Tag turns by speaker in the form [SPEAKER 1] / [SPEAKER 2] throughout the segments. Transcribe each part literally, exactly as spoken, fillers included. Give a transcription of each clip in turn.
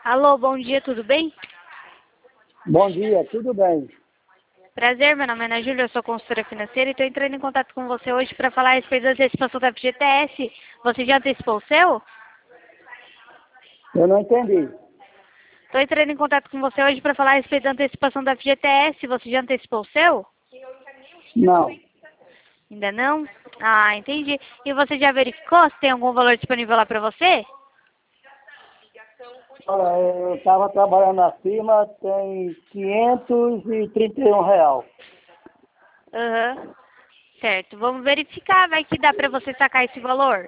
[SPEAKER 1] Alô, bom dia, tudo bem?
[SPEAKER 2] Bom dia, tudo bem?
[SPEAKER 1] Prazer, meu nome é Ana Júlia, eu sou consultora financeira e estou entrando em contato com você hoje para falar a respeito da antecipação da F G T S. Você já antecipou o seu?
[SPEAKER 2] Eu não entendi.
[SPEAKER 1] Estou entrando em contato com você hoje para falar a respeito da antecipação da F G T S. Você já antecipou o seu?
[SPEAKER 2] Não.
[SPEAKER 1] Ainda não? Ah, entendi. E você já verificou se tem algum valor disponível lá para você?
[SPEAKER 2] Olha, eu estava trabalhando na firma, tem quinhentos e trinta e um real.
[SPEAKER 1] Aham. Certo, vamos verificar, vai que dá para você sacar esse valor.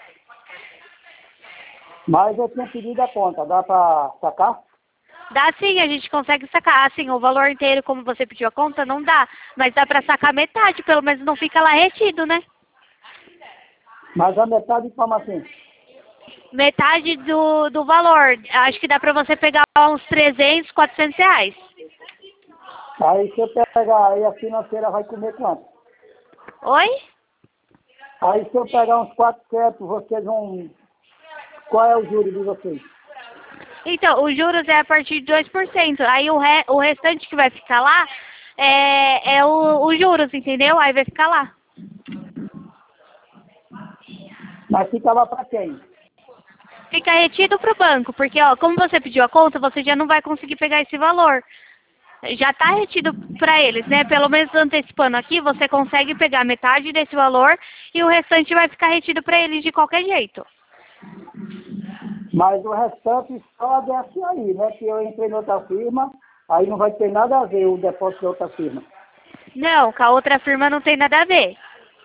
[SPEAKER 2] Mas eu tinha pedido a conta, dá para sacar?
[SPEAKER 1] Dá sim, a gente consegue sacar. Assim, o valor inteiro, como você pediu a conta, não dá. Mas dá pra sacar metade, pelo menos não fica lá retido, né?
[SPEAKER 2] Mas a metade como assim?
[SPEAKER 1] Metade do, do valor. Acho que dá pra você pegar uns trezentos, quatrocentos reais.
[SPEAKER 2] Aí se eu pegar, aí a financeira vai comer quanto?
[SPEAKER 1] Oi?
[SPEAKER 2] Aí se eu pegar uns quatrocentos, vocês vão... Qual é o juro de vocês?
[SPEAKER 1] Então, os juros é a partir de dois por cento. Aí o, re, o restante que vai ficar lá é, é o, os juros, entendeu? Aí vai ficar lá.
[SPEAKER 2] Mas fica lá para quem?
[SPEAKER 1] Fica retido pro banco, porque, ó, como você pediu a conta, você já não vai conseguir pegar esse valor. Já está retido para eles, né? Pelo menos antecipando aqui, você consegue pegar metade desse valor e o restante vai ficar retido para eles de qualquer jeito.
[SPEAKER 2] Mas o restante só desce aí, né? Que eu entrei em outra firma, aí não vai ter nada a ver o depósito de outra firma.
[SPEAKER 1] Não, com a outra firma não tem nada a ver.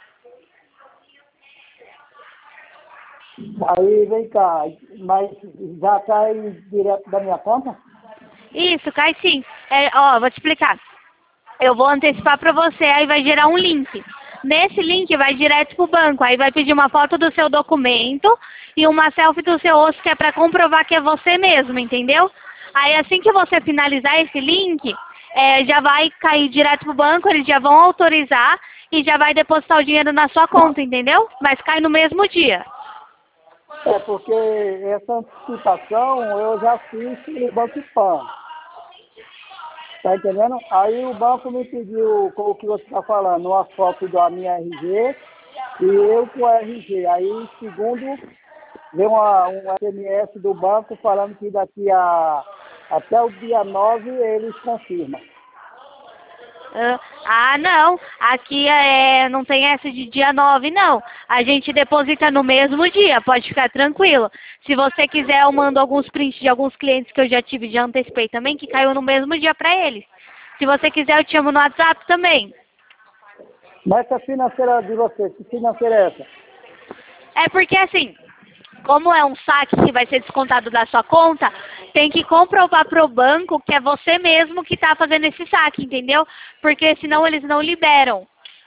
[SPEAKER 2] Aí vem cá, mas já cai direto da minha conta?
[SPEAKER 1] Isso, cai sim. É, ó, vou te explicar. Eu vou antecipar para você, aí vai gerar um link. Nesse link vai direto pro banco, aí vai pedir uma foto do seu documento e uma selfie do seu rosto, que é para comprovar que é você mesmo, entendeu? Aí assim que você finalizar esse link, é, já vai cair direto pro banco, eles já vão autorizar e já vai depositar o dinheiro na sua conta, entendeu? Mas cai no mesmo dia.
[SPEAKER 2] É porque essa antecipação eu já fiz no Banco Pan. Tá entendendo? Aí o banco me pediu, com o que você está falando, uma foto da minha R G e eu com a R G. Aí, segundo, veio uma, um S M S do banco falando que daqui a até o dia nove eles confirmam.
[SPEAKER 1] Ah, ah, não. Aqui é, não tem essa de dia nove, não. A gente deposita no mesmo dia, pode ficar tranquilo. Se você quiser, eu mando alguns prints de alguns clientes que eu já tive, já antecipei também, que caiu no mesmo dia para eles. Se você quiser, eu te chamo no WhatsApp também.
[SPEAKER 2] Mas essa financeira de vocês, que financeira é essa?
[SPEAKER 1] É porque assim, como é um saque que vai ser descontado da sua conta, tem que comprovar para o banco que é você mesmo que está fazendo esse saque, entendeu? Porque senão eles não liberam.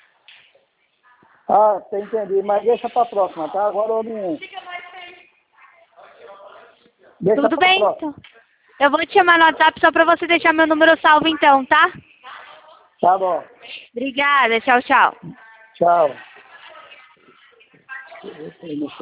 [SPEAKER 2] Ah, você entendi, mas deixa para a próxima, tá? Agora eu não... Deixa
[SPEAKER 1] Tudo
[SPEAKER 2] para a
[SPEAKER 1] bem,
[SPEAKER 2] próxima.
[SPEAKER 1] então. Eu vou te chamar no WhatsApp só para você deixar meu número salvo então, tá?
[SPEAKER 2] Tá bom.
[SPEAKER 1] Obrigada, tchau, tchau.
[SPEAKER 2] Tchau.